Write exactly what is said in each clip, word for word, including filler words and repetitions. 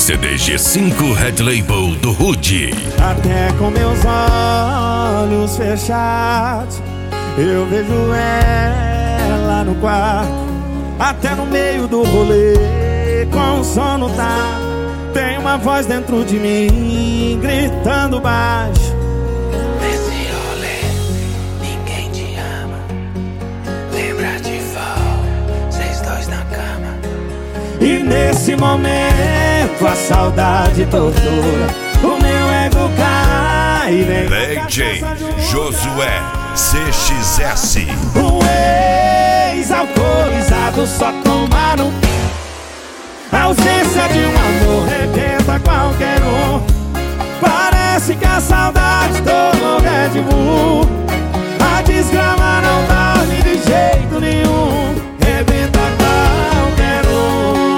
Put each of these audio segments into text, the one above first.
C D G cinco Red Label do Rude. Até com meus olhos fechados eu vejo ela no quarto. Até no meio do rolê, com o sono tá, tem uma voz dentro de mim gritando baixo. Nesse rolê, ninguém te ama. Lembra de vol, vocês dois na cama. E nesse momento a saudade tortura, o meu ego cai e vem D J Josué C X S. o ex-alcoolizado só tomaram. A ausência de um amor rebenta qualquer um. Parece que a saudade tomou Red Bull. A desgrama não dorme de jeito nenhum. Rebenta qualquer um.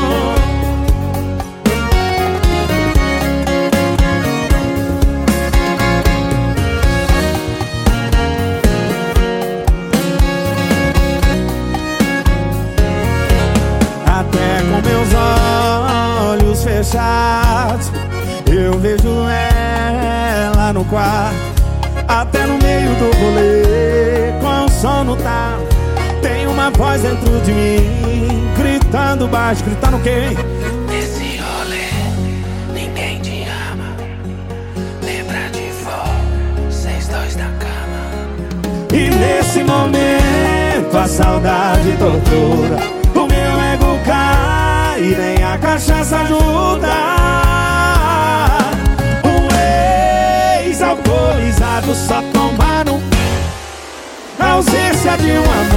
Até com meus olhos fechados eu vejo ela no quarto. Até no meio do rolê, com o sono tá, tem uma voz dentro de mim gritando baixo. Gritando quem? Nesse rolê, ninguém te ama. Lembra de vol, vocês dois na cama. E nesse momento a saudade tortura, o meu ego cai e nem a cachaça ajuda. O ex-alcoolizado só tomaram. A ausência de um